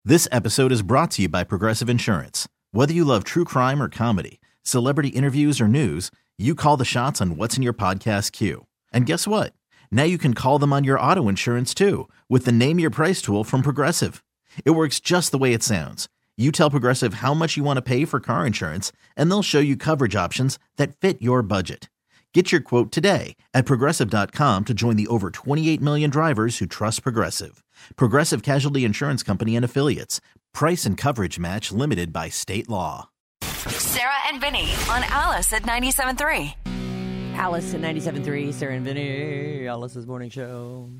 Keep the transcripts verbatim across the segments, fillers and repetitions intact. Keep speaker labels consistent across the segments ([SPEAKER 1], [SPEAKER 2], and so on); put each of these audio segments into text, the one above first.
[SPEAKER 1] This episode is brought to you by Progressive Insurance. Whether you love true crime or comedy, celebrity interviews or news, you call the shots on what's in your podcast queue. And guess what? Now you can call them on your auto insurance too with the Name Your Price tool from Progressive. It works just the way it sounds. You tell Progressive how much you want to pay for car insurance, and they'll show you coverage options that fit your budget. Get your quote today at Progressive dot com to join the over twenty-eight million drivers who trust Progressive. Progressive Casualty Insurance Company and Affiliates. Price and coverage match limited by state law.
[SPEAKER 2] Sarah and Vinny on Alice at ninety-seven point three.
[SPEAKER 3] Alice at ninety-seven point three, Sarah and Vinny, Alice's morning show.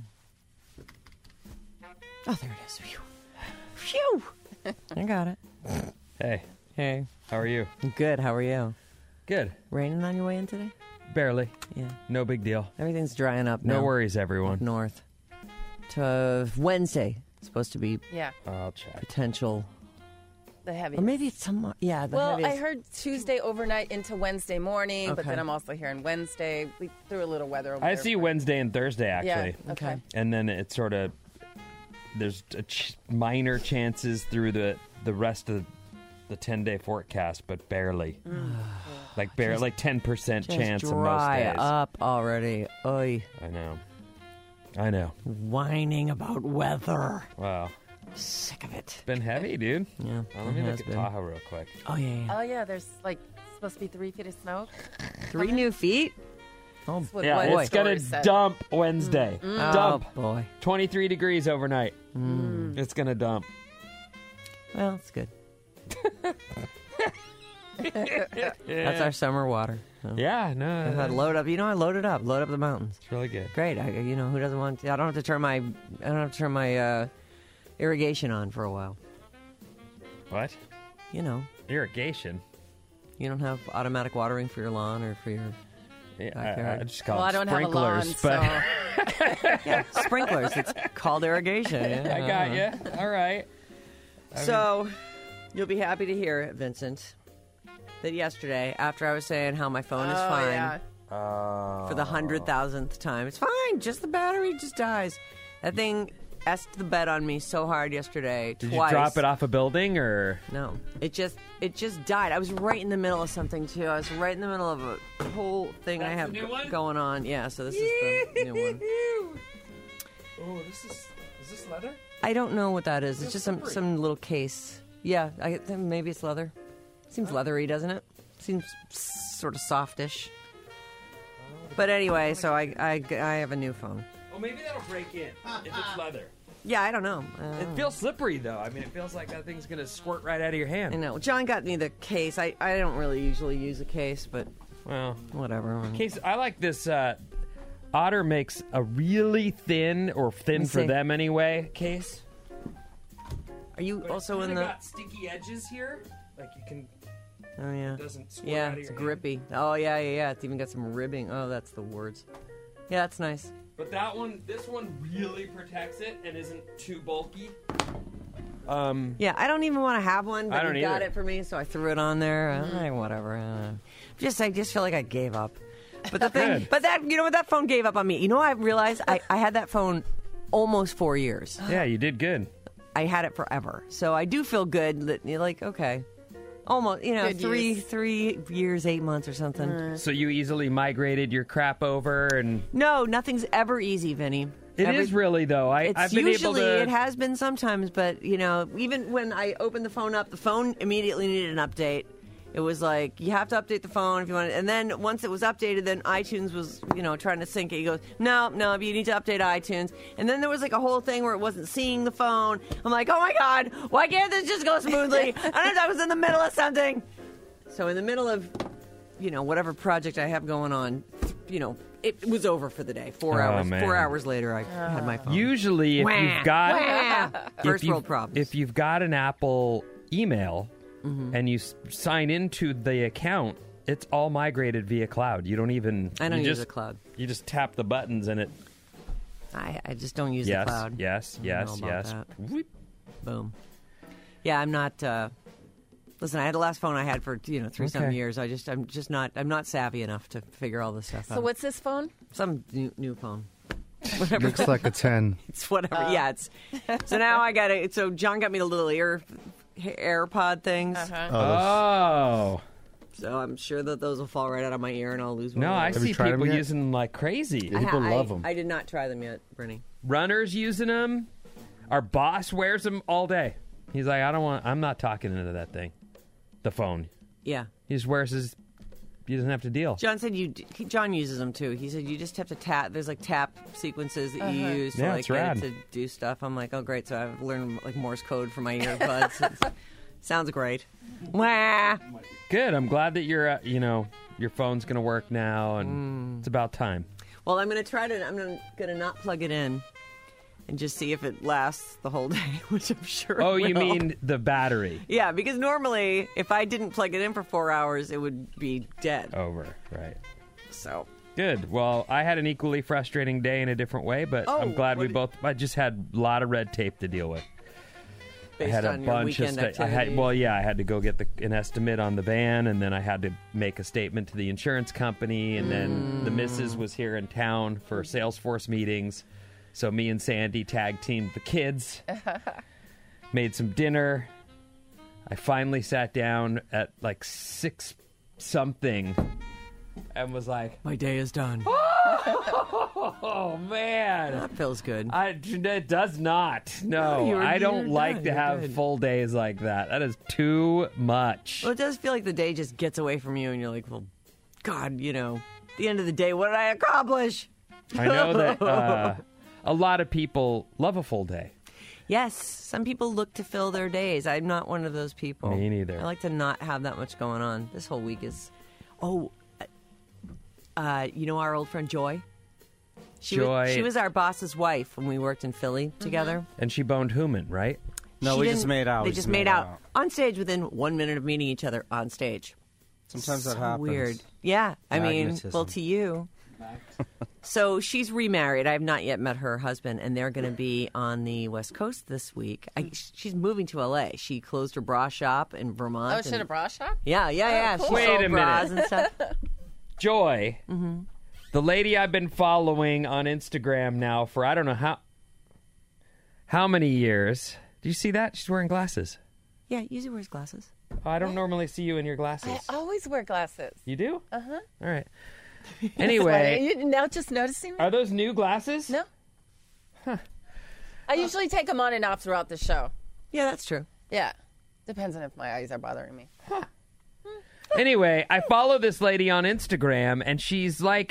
[SPEAKER 3] Oh, there it is. Phew. Phew. I got it.
[SPEAKER 4] Hey.
[SPEAKER 3] Hey.
[SPEAKER 4] How are you?
[SPEAKER 3] Good. How are you?
[SPEAKER 4] Good.
[SPEAKER 3] Raining on your way in today?
[SPEAKER 4] Barely.
[SPEAKER 3] Yeah.
[SPEAKER 4] No big deal.
[SPEAKER 3] Everything's drying up now.
[SPEAKER 4] No worries, everyone.
[SPEAKER 3] Up north. To uh, Wednesday. It's supposed to be
[SPEAKER 5] Yeah.
[SPEAKER 4] I'll check.
[SPEAKER 3] potential.
[SPEAKER 5] The heaviest.
[SPEAKER 3] Or maybe it's some. Yeah, the
[SPEAKER 5] well,
[SPEAKER 3] heaviest.
[SPEAKER 5] I heard Tuesday overnight into Wednesday morning, but
[SPEAKER 3] Okay.
[SPEAKER 5] then I'm also hearing Wednesday. We threw a little weather over
[SPEAKER 4] I
[SPEAKER 5] there.
[SPEAKER 4] see Wednesday and Thursday, actually.
[SPEAKER 5] Yeah. Okay.
[SPEAKER 3] Okay.
[SPEAKER 4] And then it's sort of, there's a ch- minor chances through the, the rest of the ten-day forecast, but barely.
[SPEAKER 5] Mm.
[SPEAKER 4] Like barely, like ten percent
[SPEAKER 3] Just
[SPEAKER 4] chance of most
[SPEAKER 3] dry
[SPEAKER 4] days.
[SPEAKER 3] up already. Oy.
[SPEAKER 4] I know. I know.
[SPEAKER 3] Whining about weather.
[SPEAKER 4] Wow.
[SPEAKER 3] Sick of it.
[SPEAKER 4] Been heavy, dude.
[SPEAKER 3] Yeah.
[SPEAKER 4] Uh, let me
[SPEAKER 3] it
[SPEAKER 4] look
[SPEAKER 3] has
[SPEAKER 4] at
[SPEAKER 3] been.
[SPEAKER 4] Tahoe real quick.
[SPEAKER 3] Oh, yeah. yeah.
[SPEAKER 5] Oh yeah, there's like supposed to be three feet of snow.
[SPEAKER 3] Three new feet? Oh,
[SPEAKER 5] That's what
[SPEAKER 4] Yeah,
[SPEAKER 5] one
[SPEAKER 4] it's going
[SPEAKER 5] story
[SPEAKER 4] to
[SPEAKER 5] said.
[SPEAKER 4] dump Wednesday.
[SPEAKER 3] oh
[SPEAKER 4] Dump.
[SPEAKER 3] boy.
[SPEAKER 4] twenty-three degrees overnight.
[SPEAKER 3] Mm.
[SPEAKER 4] It's going to dump.
[SPEAKER 3] Well, it's good. That's our summer water. So.
[SPEAKER 4] Yeah, no.
[SPEAKER 3] I had to load up. You know, I loaded up. Load up the mountains.
[SPEAKER 4] It's really good.
[SPEAKER 3] Great. I, you know, who doesn't want? To, I don't have to turn my. I don't have to turn my uh, irrigation on for a while.
[SPEAKER 4] What?
[SPEAKER 3] You know,
[SPEAKER 4] Irrigation?
[SPEAKER 3] you don't have automatic watering for your lawn or for your
[SPEAKER 4] Yeah, I,
[SPEAKER 3] Backyard.
[SPEAKER 4] I just call
[SPEAKER 5] Well, I
[SPEAKER 4] them
[SPEAKER 5] don't have a lawn,
[SPEAKER 4] sprinklers, but
[SPEAKER 5] so
[SPEAKER 3] yeah, sprinklers. It's called irrigation. Yeah,
[SPEAKER 4] I got you. All right.
[SPEAKER 3] So, you'll be happy to hear, Vincent, that yesterday, after I was saying how my phone is
[SPEAKER 5] oh,
[SPEAKER 3] fine
[SPEAKER 5] yeah.
[SPEAKER 3] for the hundred thousandth time, it's fine. Just the battery just dies. That thing asked the bed on me so hard yesterday.
[SPEAKER 4] Did
[SPEAKER 3] twice.
[SPEAKER 4] you drop it off a building or?
[SPEAKER 3] No, it just it just died. I was right in the middle of something too. I was right in the middle of a whole thing I
[SPEAKER 4] That's
[SPEAKER 3] have
[SPEAKER 4] the new one?
[SPEAKER 3] going on. Yeah, so this is the new one.
[SPEAKER 4] Oh, this is is this leather?
[SPEAKER 3] I don't know what that is. It's
[SPEAKER 4] That's
[SPEAKER 3] just some
[SPEAKER 4] slippery.
[SPEAKER 3] some little case. Yeah, I think maybe it's leather. Seems leathery, doesn't it? Seems sort of softish. But anyway, so I, I, I have a new phone.
[SPEAKER 4] Oh, maybe that'll break in if it's leather.
[SPEAKER 3] Yeah, I don't know. Uh,
[SPEAKER 4] It feels slippery though. I mean, it feels like that thing's gonna squirt right out of your
[SPEAKER 3] I
[SPEAKER 4] hand.
[SPEAKER 3] know. John got me the case. I, I don't really usually use a case, but
[SPEAKER 4] Well,
[SPEAKER 3] whatever.
[SPEAKER 4] case. I like this. Uh, Otter makes a really thin, or thin
[SPEAKER 3] me
[SPEAKER 4] for
[SPEAKER 3] see.
[SPEAKER 4] them anyway, case.
[SPEAKER 3] Are you
[SPEAKER 4] But
[SPEAKER 3] also
[SPEAKER 4] it's
[SPEAKER 3] in
[SPEAKER 4] kinda
[SPEAKER 3] the?
[SPEAKER 4] got sticky edges here. Like you can.
[SPEAKER 3] Oh yeah.
[SPEAKER 4] It doesn't squirt
[SPEAKER 3] Yeah,
[SPEAKER 4] out of
[SPEAKER 3] it's
[SPEAKER 4] your hand.
[SPEAKER 3] grippy. Oh yeah, yeah, yeah. It's even got some ribbing. Oh, that's the words. Yeah, that's nice.
[SPEAKER 4] But that one, this one really protects it and isn't too bulky. Um,
[SPEAKER 3] Yeah, I don't even want to have one, but
[SPEAKER 4] I don't
[SPEAKER 3] you got
[SPEAKER 4] either.
[SPEAKER 3] it for me, so I threw it on there. Uh, whatever. Uh, just, I just feel like I gave up. But the thing,
[SPEAKER 4] Good.
[SPEAKER 3] but that, you know what? That phone gave up on me. You know, I realized I, I had that phone almost four years.
[SPEAKER 4] yeah, you did good.
[SPEAKER 3] I had it forever, so I do feel good. That you're like, okay, almost, you know,
[SPEAKER 5] Good
[SPEAKER 3] three,
[SPEAKER 5] use.
[SPEAKER 3] three years, eight months, or something.
[SPEAKER 4] So you easily migrated your crap over, and
[SPEAKER 3] No, nothing's ever easy, Vinny.
[SPEAKER 4] it
[SPEAKER 3] Every-
[SPEAKER 4] is really though. I,
[SPEAKER 3] It's
[SPEAKER 4] I've been
[SPEAKER 3] usually
[SPEAKER 4] able to.
[SPEAKER 3] it has been sometimes, but you know, even when I opened the phone up, the phone immediately needed an update. It was like you have to update the phone if you want it. And then once it was updated, then iTunes was you know trying to sync it. He goes, no, no, you need to update iTunes. And then there was like a whole thing where it wasn't seeing the phone. I'm like, oh my god, why can't this just go smoothly? And I was in the middle of something. So in the middle of you know whatever project I have going on, you know. It was over for the day. Four
[SPEAKER 4] Oh,
[SPEAKER 3] hours.
[SPEAKER 4] man.
[SPEAKER 3] Four hours later, I had my phone.
[SPEAKER 4] Usually, if
[SPEAKER 3] Wah,
[SPEAKER 4] you've got
[SPEAKER 3] wah.
[SPEAKER 4] if
[SPEAKER 3] First
[SPEAKER 4] you've-
[SPEAKER 3] world problems.
[SPEAKER 4] if you've got an Apple email
[SPEAKER 3] Mm-hmm.
[SPEAKER 4] and you s- sign into the account, it's all migrated via cloud. You don't even.
[SPEAKER 3] I don't
[SPEAKER 4] you
[SPEAKER 3] use
[SPEAKER 4] just,
[SPEAKER 3] the cloud.
[SPEAKER 4] You just tap the buttons and it.
[SPEAKER 3] I, I just don't use
[SPEAKER 4] yes,
[SPEAKER 3] the cloud.
[SPEAKER 4] yes,
[SPEAKER 3] I
[SPEAKER 4] yes,
[SPEAKER 3] don't know about
[SPEAKER 4] yes.
[SPEAKER 3] that.
[SPEAKER 4] Whoop.
[SPEAKER 3] Boom. Yeah, I'm not. Uh, listen, I had the last phone I had for you know three some
[SPEAKER 4] Okay.
[SPEAKER 3] years. I just I'm just not I'm not savvy enough to figure all this stuff out.
[SPEAKER 5] So what's this phone?
[SPEAKER 3] Some new, new phone. whatever.
[SPEAKER 6] Looks like a ten.
[SPEAKER 3] It's whatever. Yeah, it's. So now I got it. So John got me the little ear AirPod things.
[SPEAKER 5] Uh-huh.
[SPEAKER 4] Oh.
[SPEAKER 3] So I'm sure that those will fall right out of my ear and I'll lose one.
[SPEAKER 4] No,
[SPEAKER 3] of
[SPEAKER 4] I
[SPEAKER 3] those.
[SPEAKER 4] see
[SPEAKER 6] you tried
[SPEAKER 4] people
[SPEAKER 6] them yet?
[SPEAKER 4] using them like crazy.
[SPEAKER 3] I,
[SPEAKER 6] People
[SPEAKER 3] I-
[SPEAKER 6] love 'em.
[SPEAKER 3] I did not try them yet, Brittany.
[SPEAKER 4] Runners using them. Our boss wears them all day. He's like, I don't want, I'm not talking into that thing. The phone.
[SPEAKER 3] Yeah.
[SPEAKER 4] He just wears his, he doesn't have to deal.
[SPEAKER 3] John said you. He, John uses them too. He said you just have to tap. There's like tap sequences that you use to
[SPEAKER 4] Yeah,
[SPEAKER 3] like
[SPEAKER 4] it's
[SPEAKER 3] get
[SPEAKER 4] rad.
[SPEAKER 3] it to do stuff. I'm like, oh great. So I've learned like Morse code for my earbuds. It's- sounds great. Wah.
[SPEAKER 4] Good. I'm glad that you're, uh, you know, your phone's going to work now and it's about time.
[SPEAKER 3] Well, I'm gonna try to. I'm gonna, gonna not plug it in, and just see if it lasts the whole day, which I'm sure.
[SPEAKER 4] Oh,
[SPEAKER 3] it
[SPEAKER 4] you
[SPEAKER 3] will.
[SPEAKER 4] mean the battery?
[SPEAKER 3] Yeah, because normally if I didn't plug it in for four hours, it would be dead.
[SPEAKER 4] Over. Right.
[SPEAKER 3] So
[SPEAKER 4] Good. Well, I had an equally frustrating day in a different way, but
[SPEAKER 3] Oh,
[SPEAKER 4] I'm glad
[SPEAKER 3] what
[SPEAKER 4] we
[SPEAKER 3] did-
[SPEAKER 4] both, I just had a lot of red tape to deal with.
[SPEAKER 3] based
[SPEAKER 4] I had a
[SPEAKER 3] on your
[SPEAKER 4] bunch of
[SPEAKER 3] weekend
[SPEAKER 4] sta- I
[SPEAKER 3] activity.
[SPEAKER 4] had well, yeah, I had to go get the, an estimate on the van, and then I had to make a statement to the insurance company, and then the missus was here in town for Salesforce meetings, so me and Sandy tag teamed the kids, made some dinner. I finally sat down at like six something, and was like,
[SPEAKER 3] My day is done.
[SPEAKER 4] "Oh man."
[SPEAKER 3] That feels good.
[SPEAKER 4] I, it does not. No,
[SPEAKER 3] No, you're-
[SPEAKER 4] I don't
[SPEAKER 3] you're
[SPEAKER 4] like
[SPEAKER 3] done.
[SPEAKER 4] to
[SPEAKER 3] You're
[SPEAKER 4] have
[SPEAKER 3] good.
[SPEAKER 4] full days like that. That is too much.
[SPEAKER 3] Well, it does feel like the day just gets away from you, and you're like, well, God, you know, at the end of the day, what did I accomplish?
[SPEAKER 4] I know that uh, a lot of people love a full day.
[SPEAKER 3] Yes, some people look to fill their days. I'm not one of those people.
[SPEAKER 4] Me neither.
[SPEAKER 3] I like to not have that much going on. This whole week is. Oh, uh, you know our old friend Joy? She
[SPEAKER 4] Joy.
[SPEAKER 3] Was, she was our boss's wife when we worked in Philly together.
[SPEAKER 4] And she boned Human, right?
[SPEAKER 7] No,
[SPEAKER 3] She
[SPEAKER 7] we just
[SPEAKER 3] didn't-
[SPEAKER 7] made out.
[SPEAKER 3] They
[SPEAKER 7] We
[SPEAKER 3] just made out. on stage within one minute of meeting each other on stage.
[SPEAKER 7] Sometimes that
[SPEAKER 3] So
[SPEAKER 7] happens.
[SPEAKER 3] Weird. Yeah, I mean,
[SPEAKER 7] Magnetism.
[SPEAKER 3] well, to you. So she's remarried. I have not yet met her husband, and they're going to be on the West Coast this week. I, she's moving to L A. She closed her bra shop in Vermont.
[SPEAKER 5] Oh, should
[SPEAKER 3] and-
[SPEAKER 5] a bra shop?
[SPEAKER 3] Yeah, yeah, yeah.
[SPEAKER 5] cool.
[SPEAKER 3] She
[SPEAKER 4] Wait
[SPEAKER 3] sold
[SPEAKER 4] a
[SPEAKER 3] bras
[SPEAKER 4] minute.
[SPEAKER 3] and stuff.
[SPEAKER 4] Joy, the lady I've been following on Instagram now for I don't know how how many years. Do you see that? She's wearing glasses.
[SPEAKER 3] Yeah, usually wears glasses.
[SPEAKER 4] Oh, I don't normally see you in your glasses.
[SPEAKER 5] I always wear glasses.
[SPEAKER 4] You do?
[SPEAKER 5] Uh huh.
[SPEAKER 4] All right.
[SPEAKER 5] Are
[SPEAKER 4] Anyway,
[SPEAKER 5] you now just noticing?
[SPEAKER 4] are those new glasses?
[SPEAKER 5] No. I usually take them on and off throughout the show.
[SPEAKER 3] Yeah, that's true.
[SPEAKER 5] Yeah. Depends on if my eyes are bothering me.
[SPEAKER 4] Anyway, I follow this lady on Instagram, and she's like,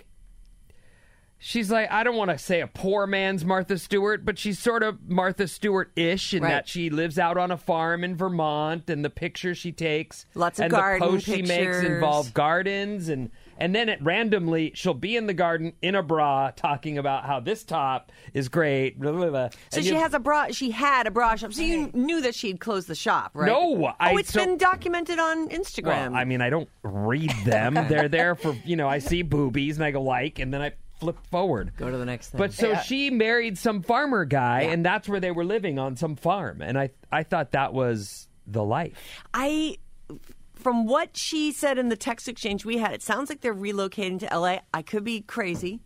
[SPEAKER 4] she's like, I don't want to say a poor man's Martha Stewart, but she's sort of Martha Stewart-ish in
[SPEAKER 3] Right.
[SPEAKER 4] that she lives out on a farm in Vermont, and the pictures she takes,
[SPEAKER 3] Lots of
[SPEAKER 4] and
[SPEAKER 3] garden
[SPEAKER 4] the posts she makes
[SPEAKER 3] pictures.
[SPEAKER 4] involve gardens, and and then it randomly she'll be in the garden in a bra talking about how this top is great. Blah, blah, blah.
[SPEAKER 3] So
[SPEAKER 4] And
[SPEAKER 3] she
[SPEAKER 4] you-
[SPEAKER 3] has a bra. She had a bra shop. So you knew that she'd closed the shop, right?
[SPEAKER 4] No, I-
[SPEAKER 3] Oh, it's
[SPEAKER 4] so-
[SPEAKER 3] been documented on Instagram.
[SPEAKER 4] Well, I mean, I don't read them. They're there for, you know, I see boobies and I go like, and then I flip forward.
[SPEAKER 3] Go to the next thing.
[SPEAKER 4] But so
[SPEAKER 5] Yeah.
[SPEAKER 4] she married some farmer guy,
[SPEAKER 3] Yeah.
[SPEAKER 4] and that's where they were living, on some farm. And I, I thought that was the life.
[SPEAKER 3] I, from what she said in the text exchange we had, it sounds like they're relocating to L A. I could be crazy,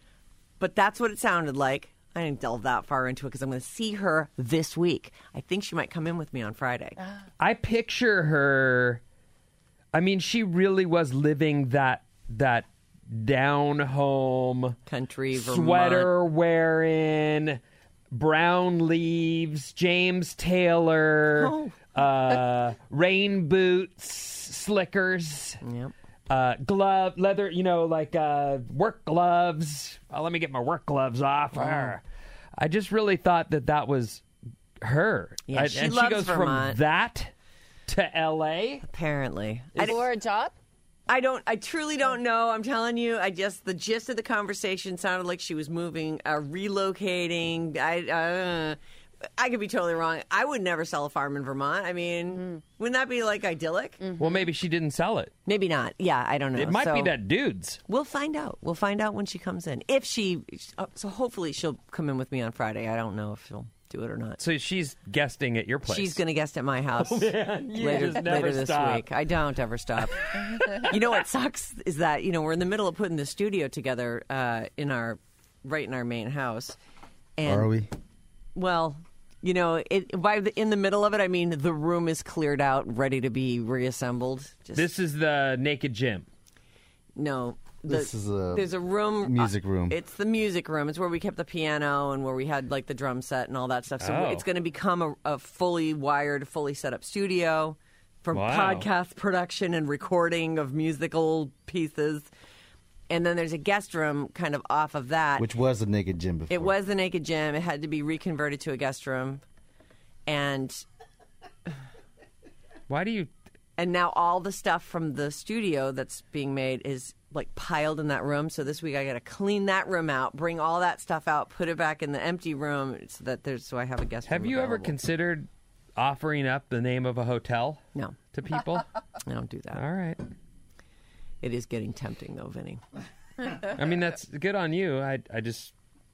[SPEAKER 3] but that's what it sounded like. I didn't delve that far into it because I'm going to see her this week. I think she might come in with me on Friday.
[SPEAKER 4] I picture her. I mean, she really was living that that down home
[SPEAKER 3] Country, Vermont.
[SPEAKER 4] sweater wearing, brown leaves, James Taylor,
[SPEAKER 3] Oh.
[SPEAKER 4] uh, rain boots, slickers.
[SPEAKER 3] Yep.
[SPEAKER 4] Uh, glove, leather, you know, like uh, work gloves. Oh, let me get my work gloves off. Arr. I just really thought that that was her.
[SPEAKER 3] Yeah,
[SPEAKER 4] I-
[SPEAKER 3] she
[SPEAKER 4] and
[SPEAKER 3] loves
[SPEAKER 4] she goes
[SPEAKER 3] Vermont.
[SPEAKER 4] from that to L A.
[SPEAKER 3] Apparently. I,
[SPEAKER 5] For a job?
[SPEAKER 3] I don't. I truly don't know. I'm telling you. I just the gist of the conversation sounded like she was moving, uh, relocating. I. Uh, I could be totally wrong. I would never sell a farm in Vermont. I mean, wouldn't that be like idyllic?
[SPEAKER 4] Well, maybe she didn't sell it.
[SPEAKER 3] Maybe not. Yeah, I don't know.
[SPEAKER 4] It might be
[SPEAKER 3] So-
[SPEAKER 4] that dude's.
[SPEAKER 3] We'll find out. We'll find out when she comes in. If she, uh, so hopefully she'll come in with me on Friday. I don't know if she'll do it or not.
[SPEAKER 4] So she's guesting at your place.
[SPEAKER 3] She's going to guest at my house
[SPEAKER 4] you
[SPEAKER 3] later,
[SPEAKER 4] just never
[SPEAKER 3] later this
[SPEAKER 4] stop.
[SPEAKER 3] week. I don't ever stop. You know what sucks is that, you know, we're in the middle of putting the studio together uh, in our right in our main house. And,
[SPEAKER 6] Are we?
[SPEAKER 3] Well, you know, it by the, in the middle of it, I mean the room is cleared out, ready to be reassembled. Just,
[SPEAKER 4] This is the naked gym.
[SPEAKER 3] no. The,
[SPEAKER 6] This is a
[SPEAKER 3] there's a room,
[SPEAKER 6] music
[SPEAKER 3] uh,
[SPEAKER 6] room.
[SPEAKER 3] It's the music room. It's where we kept the piano and where we had like the drum set and all that stuff. So
[SPEAKER 4] Oh.
[SPEAKER 3] it's going to become a, a fully wired, fully set up studio for
[SPEAKER 4] Wow.
[SPEAKER 3] podcast production and recording of musical pieces. And then there's a guest room kind of off of that.
[SPEAKER 6] Which was the naked gym before.
[SPEAKER 3] It was the naked gym. It had to be reconverted to a guest room, and
[SPEAKER 4] Why do you?
[SPEAKER 3] and now all the stuff from the studio that's being made is like piled in that room. So this week I got to clean that room out, bring all that stuff out, put it back in the empty room so that there's so I have a guest room.
[SPEAKER 4] Have you ever
[SPEAKER 3] available.
[SPEAKER 4] considered offering up the name of a hotel
[SPEAKER 3] No,
[SPEAKER 4] to people?
[SPEAKER 3] I don't do that.
[SPEAKER 4] All right.
[SPEAKER 3] It is getting tempting though, Vinny.
[SPEAKER 4] I mean, that's good on you. I, I just,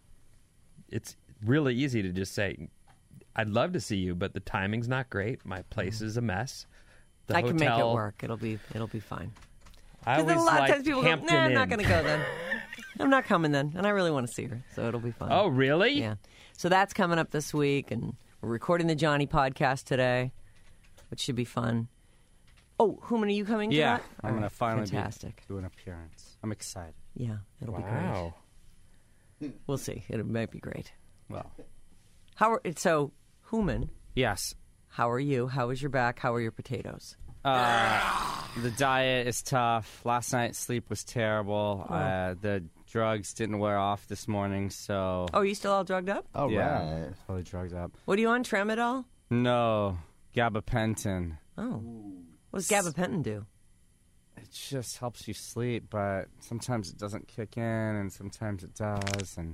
[SPEAKER 4] it's really easy to just say, I'd love to see you, but the timing's not great. My place is a mess. The
[SPEAKER 3] I can make it
[SPEAKER 4] hotel-
[SPEAKER 3] work. It'll be it'll be fine.
[SPEAKER 4] I
[SPEAKER 3] Because then
[SPEAKER 4] always
[SPEAKER 3] a lot of
[SPEAKER 4] liked
[SPEAKER 3] times people
[SPEAKER 4] Hampton
[SPEAKER 3] go, nah, I'm not
[SPEAKER 4] Inn.
[SPEAKER 3] going to go then. I'm not coming then, and I really want to see her, so it'll be fun.
[SPEAKER 4] Oh, really?
[SPEAKER 3] Yeah. So that's coming up this week, and we're recording the Johnny podcast today, which should be fun. Oh, Human, are you coming to
[SPEAKER 7] Yeah,
[SPEAKER 3] that?
[SPEAKER 7] I'm
[SPEAKER 3] All
[SPEAKER 7] going
[SPEAKER 3] right,
[SPEAKER 7] to finally
[SPEAKER 3] fantastic.
[SPEAKER 7] be, do an appearance. I'm excited.
[SPEAKER 3] Yeah, it'll
[SPEAKER 4] Wow.
[SPEAKER 3] be great. We'll see. It might be great.
[SPEAKER 7] Well,
[SPEAKER 3] How are so, Human,
[SPEAKER 7] yes.
[SPEAKER 3] how are you? How is your back? How are your potatoes?
[SPEAKER 7] Uh, the diet is tough. Last night, sleep was terrible. Uh, the drugs didn't wear off this morning, so...
[SPEAKER 3] Oh, are you still all drugged up?
[SPEAKER 6] All
[SPEAKER 7] yeah,
[SPEAKER 6] right.
[SPEAKER 7] totally drugged up.
[SPEAKER 3] What are you on, Tramadol?
[SPEAKER 7] No, gabapentin.
[SPEAKER 3] Oh. What does gabapentin do?
[SPEAKER 7] It just helps you sleep, but sometimes it doesn't kick in, and sometimes it does, and...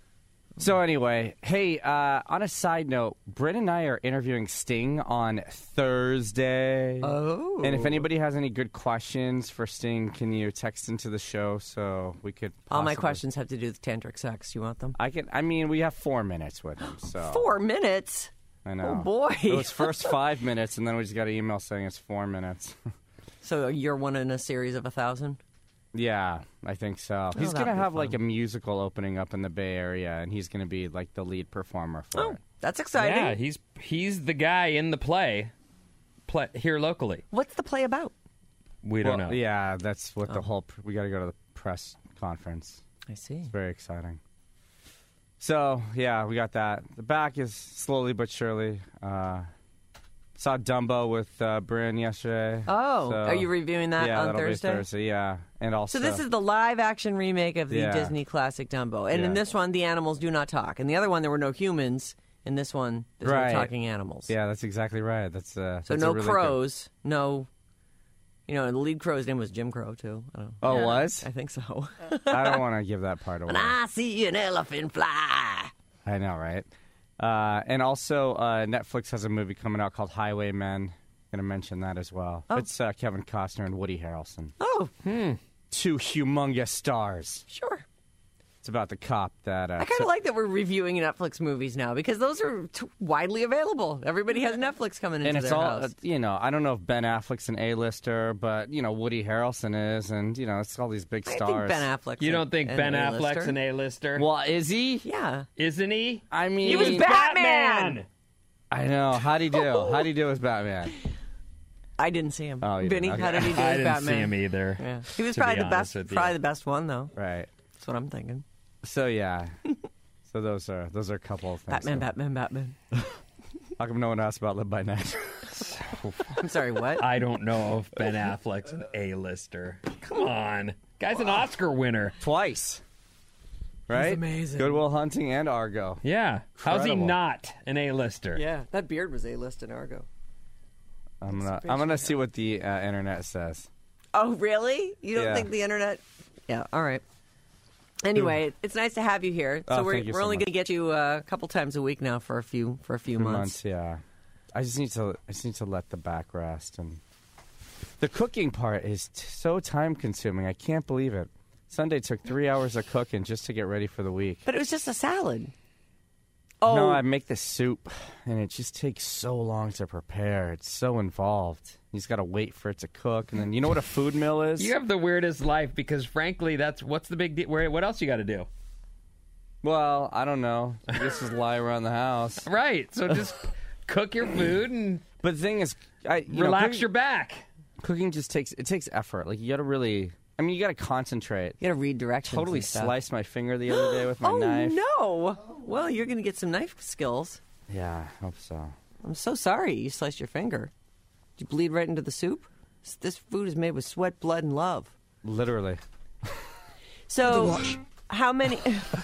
[SPEAKER 7] So anyway, hey, uh, on a side note, Bryn and I are interviewing Sting on Thursday.
[SPEAKER 3] Oh.
[SPEAKER 7] And if anybody has any good questions for Sting, can you text into the show so we could
[SPEAKER 3] All my
[SPEAKER 7] possibly-
[SPEAKER 3] questions have to do with tantric sex. You want them?
[SPEAKER 7] I can. I mean, we have four minutes with him, so...
[SPEAKER 3] Four minutes?
[SPEAKER 7] I know.
[SPEAKER 3] Oh, boy.
[SPEAKER 7] It was first five minutes, and then we just got an email saying it's four minutes.
[SPEAKER 3] So you're one in a series of a thousand?
[SPEAKER 7] Yeah, I think so. he's
[SPEAKER 3] that'd
[SPEAKER 7] going to
[SPEAKER 3] be
[SPEAKER 7] have,
[SPEAKER 3] fun.
[SPEAKER 7] like, a musical opening up in the Bay Area, and he's going to be, like, the lead performer for
[SPEAKER 3] Oh,
[SPEAKER 7] it.
[SPEAKER 3] that's exciting.
[SPEAKER 4] Yeah, he's he's the guy in the play, play here locally.
[SPEAKER 3] What's the play about?
[SPEAKER 4] We don't
[SPEAKER 7] Well,
[SPEAKER 4] know.
[SPEAKER 7] Yeah, that's what
[SPEAKER 3] Oh.
[SPEAKER 7] the whole... Pr- we got to go to the press conference.
[SPEAKER 3] I see.
[SPEAKER 7] It's very exciting. So, yeah, we got that. The back is slowly but surely. Uh, saw Dumbo with uh, Bryn yesterday.
[SPEAKER 3] Oh,
[SPEAKER 7] So-
[SPEAKER 3] are you reviewing that
[SPEAKER 7] yeah,
[SPEAKER 3] on
[SPEAKER 7] that'll
[SPEAKER 3] Thursday?
[SPEAKER 7] be Thursday, yeah. And also...
[SPEAKER 3] So this is the live-action remake of the
[SPEAKER 7] Yeah.
[SPEAKER 3] Disney classic Dumbo. And in
[SPEAKER 7] Yeah.
[SPEAKER 3] this one, the animals do not talk. In the other one, there were no humans. In this one, there's
[SPEAKER 7] Right.
[SPEAKER 3] no talking animals.
[SPEAKER 7] Yeah, that's exactly right. That's uh,
[SPEAKER 3] So
[SPEAKER 7] that's
[SPEAKER 3] no
[SPEAKER 7] a really good-
[SPEAKER 3] crows, no... You know, and the lead crow's name was Jim Crow, too. I don't
[SPEAKER 7] Oh, it was?
[SPEAKER 3] I think so.
[SPEAKER 7] I don't want to give that part away.
[SPEAKER 3] And I see an elephant fly.
[SPEAKER 7] I know, right? Uh, and also, uh, Netflix has a movie coming out called Highwaymen. Going to mention that as well.
[SPEAKER 3] Oh.
[SPEAKER 7] It's uh, Kevin Costner and Woody Harrelson.
[SPEAKER 3] Oh,
[SPEAKER 7] Two humongous stars.
[SPEAKER 3] sure.
[SPEAKER 7] It's about the cop that... Uh,
[SPEAKER 3] I kind of
[SPEAKER 7] so-
[SPEAKER 3] like that we're reviewing Netflix movies now because those are t- widely available. Everybody has Netflix coming into
[SPEAKER 7] and it's
[SPEAKER 3] their
[SPEAKER 7] all, uh,
[SPEAKER 3] house.
[SPEAKER 7] you know, I don't know if Ben Affleck's an A-lister, but, you know, Woody Harrelson is, and, you know, it's all these big
[SPEAKER 3] I
[SPEAKER 7] stars.
[SPEAKER 3] think Ben Affleck's
[SPEAKER 4] You
[SPEAKER 3] a-
[SPEAKER 4] don't think
[SPEAKER 3] an
[SPEAKER 4] Ben
[SPEAKER 3] A-lister.
[SPEAKER 4] Affleck's an A-lister?
[SPEAKER 7] Well, is he?
[SPEAKER 3] Yeah.
[SPEAKER 4] Isn't he?
[SPEAKER 7] I mean...
[SPEAKER 3] He was Batman!
[SPEAKER 7] I know. How'd he do? How'd he do as Batman?
[SPEAKER 3] I didn't see him.
[SPEAKER 7] Oh, you
[SPEAKER 3] Vinny,
[SPEAKER 7] didn't?
[SPEAKER 3] how
[SPEAKER 7] Okay.
[SPEAKER 3] did he do
[SPEAKER 4] I
[SPEAKER 3] as
[SPEAKER 4] didn't
[SPEAKER 3] Batman?
[SPEAKER 4] see him either.
[SPEAKER 3] Yeah. He was
[SPEAKER 4] to
[SPEAKER 3] probably
[SPEAKER 4] be
[SPEAKER 3] the
[SPEAKER 4] honest
[SPEAKER 3] best.
[SPEAKER 4] with you.
[SPEAKER 3] Probably the best one, though.
[SPEAKER 7] Right.
[SPEAKER 3] That's what I'm thinking.
[SPEAKER 7] So, yeah. so those are those are a couple of things.
[SPEAKER 3] Batman, Batman, Batman.
[SPEAKER 7] How come no one asked about Live by Night?
[SPEAKER 3] I'm sorry, what?
[SPEAKER 4] I don't know if Ben Affleck's an A-lister. Come on. Guy's an Oscar winner.
[SPEAKER 7] Twice. Right?
[SPEAKER 3] amazing.
[SPEAKER 7] Good Will Hunting and Argo.
[SPEAKER 4] Yeah. How's he
[SPEAKER 7] Incredible.
[SPEAKER 4] not an A-lister?
[SPEAKER 3] Yeah, that beard was A-list in Argo.
[SPEAKER 7] I'm gonna I'm gonna see what the uh, internet says.
[SPEAKER 3] Oh, really? You don't
[SPEAKER 7] Yeah.
[SPEAKER 3] think the internet? Yeah. All right. Anyway, it's nice to have you here. So
[SPEAKER 7] Oh,
[SPEAKER 3] we're
[SPEAKER 7] thank you
[SPEAKER 3] we're
[SPEAKER 7] so
[SPEAKER 3] only
[SPEAKER 7] much.
[SPEAKER 3] going to get you uh, a couple times a week now for a few for a few
[SPEAKER 7] Two
[SPEAKER 3] months.
[SPEAKER 7] months, yeah. I just need to I just need to let the back rest, and the cooking part is t- so time consuming. I can't believe it. Sunday took three hours of cooking just to get ready for the week.
[SPEAKER 3] But it was just a salad. Oh,
[SPEAKER 7] No, I make the soup, and it just takes so long to prepare. It's so involved. You just got to wait for it to cook, and then you know what a food mill is?
[SPEAKER 4] You have the weirdest life because, frankly, that's what's the big deal? Where, what else you got to do?
[SPEAKER 7] Well, I don't know. I guess just lie around the house.
[SPEAKER 4] Right. So just cook your food and
[SPEAKER 7] But the thing is, I, you
[SPEAKER 4] relax
[SPEAKER 7] know, cooking,
[SPEAKER 4] your back.
[SPEAKER 7] Cooking just takes it takes effort. Like you got to really. I mean, you got to concentrate.
[SPEAKER 3] You gotta read directions.
[SPEAKER 7] Totally
[SPEAKER 3] and stuff.
[SPEAKER 7] sliced my finger the other day with my
[SPEAKER 3] oh,
[SPEAKER 7] knife.
[SPEAKER 3] no. Well, you're going to get some knife skills.
[SPEAKER 7] Yeah, I hope so.
[SPEAKER 3] I'm so sorry you sliced your finger. Did you bleed right into the soup? This food is made with sweat, blood, and love.
[SPEAKER 7] Literally.
[SPEAKER 3] So, how many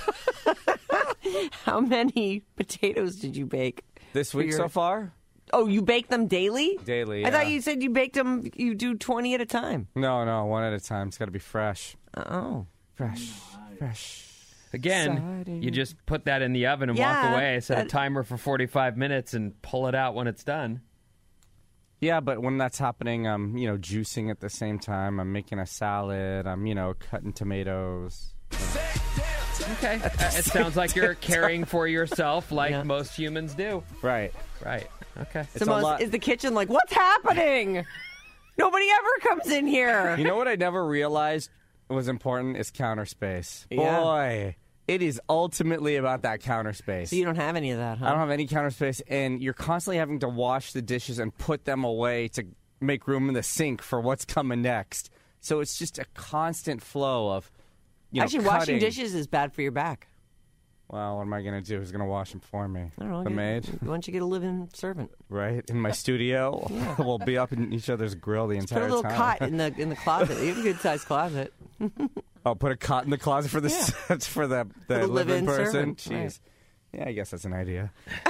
[SPEAKER 3] how many potatoes did you bake?
[SPEAKER 7] This week
[SPEAKER 3] your-
[SPEAKER 7] so far?
[SPEAKER 3] Oh, you bake them daily?
[SPEAKER 7] Daily,
[SPEAKER 3] I thought
[SPEAKER 7] yeah.
[SPEAKER 3] you said you baked them, you do twenty at a time.
[SPEAKER 7] No, no, one at a time. It's got to be fresh.
[SPEAKER 3] Oh.
[SPEAKER 7] Fresh. Fresh.
[SPEAKER 4] Again,
[SPEAKER 7] Exciting.
[SPEAKER 4] you just put that in the oven and
[SPEAKER 3] Yeah,
[SPEAKER 4] walk away. Set
[SPEAKER 3] that-
[SPEAKER 4] a timer for forty-five minutes and pull it out when it's done.
[SPEAKER 7] Yeah, but when that's happening, I'm, you know, juicing at the same time. I'm making a salad. I'm, you know, cutting tomatoes.
[SPEAKER 4] Okay. Uh, it sounds like you're caring for yourself like
[SPEAKER 3] Yeah.
[SPEAKER 4] most humans do.
[SPEAKER 7] Right.
[SPEAKER 4] Right. Okay.
[SPEAKER 7] It's a
[SPEAKER 3] Most-
[SPEAKER 7] lot.
[SPEAKER 3] is the kitchen like, what's happening? Nobody ever comes in here.
[SPEAKER 7] You know what I never realized was important is counter space.
[SPEAKER 3] Yeah.
[SPEAKER 7] Boy, it is ultimately about that counter space.
[SPEAKER 3] So you don't have any of that, huh?
[SPEAKER 7] I don't have any counter space, and you're constantly having to wash the dishes and put them away to make room in the sink for what's coming next. So it's just a constant flow of, you know,
[SPEAKER 3] Actually,
[SPEAKER 7] cutting.
[SPEAKER 3] washing dishes is bad for your back.
[SPEAKER 7] Well, what am I going to do? Who's going to wash them for me?
[SPEAKER 3] I don't know.
[SPEAKER 7] The
[SPEAKER 3] get-
[SPEAKER 7] maid,
[SPEAKER 3] Why don't you get a live-in servant?
[SPEAKER 7] right? In my studio, we'll be up in each other's grill the
[SPEAKER 3] Put
[SPEAKER 7] entire
[SPEAKER 3] a little
[SPEAKER 7] time.
[SPEAKER 3] cot in the in the closet. You have a good-sized closet.
[SPEAKER 7] I'll put a cot in the closet for the that's for the the
[SPEAKER 3] the
[SPEAKER 7] live-in
[SPEAKER 3] live-in
[SPEAKER 7] person.
[SPEAKER 3] servant,
[SPEAKER 7] Jeez.
[SPEAKER 3] right.
[SPEAKER 7] Yeah, I guess that's an idea.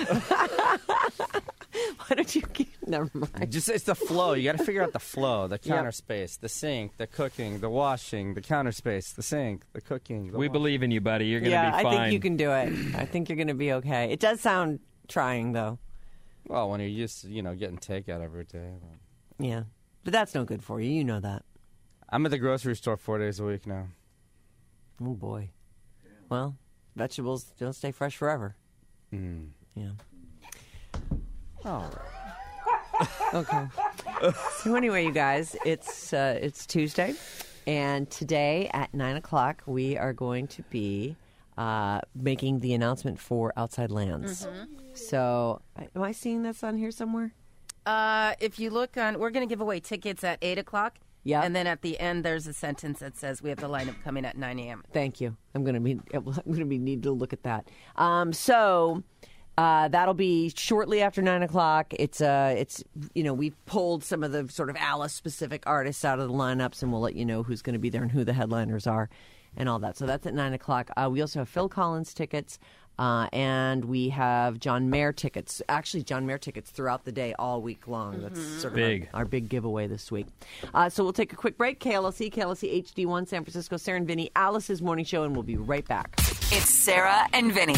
[SPEAKER 3] Why don't you get... Never mind.
[SPEAKER 7] Just it's the flow. You got to figure out the flow, the
[SPEAKER 3] Yeah.
[SPEAKER 7] counter space, the sink, the cooking, the washing, the counter space, the sink, the cooking. The
[SPEAKER 4] We
[SPEAKER 7] wa-
[SPEAKER 4] believe in you, buddy. You're going to
[SPEAKER 3] Yeah,
[SPEAKER 4] be
[SPEAKER 3] I
[SPEAKER 4] fine.
[SPEAKER 3] think you can do it. I think you're going to be okay. It does sound trying, though.
[SPEAKER 7] Well, when you're used to, you know, getting takeout every day. but-
[SPEAKER 3] Yeah. But that's no good for you. You know that.
[SPEAKER 7] I'm at the grocery store four days a week now.
[SPEAKER 3] Oh, boy. Well, vegetables don't stay fresh forever.
[SPEAKER 7] Mm.
[SPEAKER 3] Yeah. Oh. Okay. So anyway, you guys, it's uh, it's Tuesday, and today at nine o'clock we are going to be uh, making the announcement for Outside Lands. So, am I seeing this on here somewhere?
[SPEAKER 5] Uh, if you look on, we're going to give away tickets at eight o'clock.
[SPEAKER 3] Yeah.
[SPEAKER 5] And then at the end, there's a sentence that says we have the lineup coming at nine a.m.
[SPEAKER 3] Thank you. I'm going to be I'm going to be need to look at that. Um, so uh, that'll be shortly after nine o'clock. It's uh, it's you know we've pulled some of the sort of Alice specific artists out of the lineups, and we'll let you know who's going to be there and who the headliners are, and all that. So that's at nine o'clock. Uh, we also have Phil Collins tickets. Uh, and we have John Mayer tickets. Actually, John Mayer tickets throughout the day, all week long. That's sort of
[SPEAKER 4] Big.
[SPEAKER 3] Our, our big giveaway this week. Uh, so we'll take a quick break. K L S E, K L S E H D one, San Francisco, Sarah and Vinny, Alice's morning show, and we'll be right back.
[SPEAKER 2] It's Sarah and Vinny.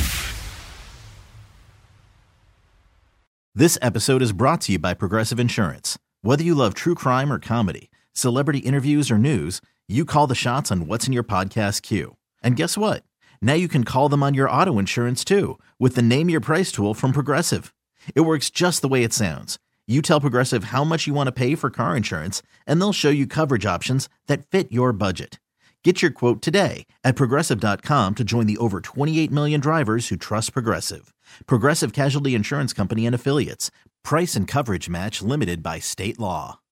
[SPEAKER 1] This episode is brought to you by Progressive Insurance. Whether you love true crime or comedy, celebrity interviews or news, you call the shots on what's in your podcast queue. And guess what? Now you can call them on your auto insurance too with the Name Your Price tool from Progressive. It works just the way it sounds. You tell Progressive how much you want to pay for car insurance, and they'll show you coverage options that fit your budget. Get your quote today at Progressive dot com to join the over twenty-eight million drivers who trust Progressive. Progressive Casualty Insurance Company and Affiliates. Price and coverage match limited by state law.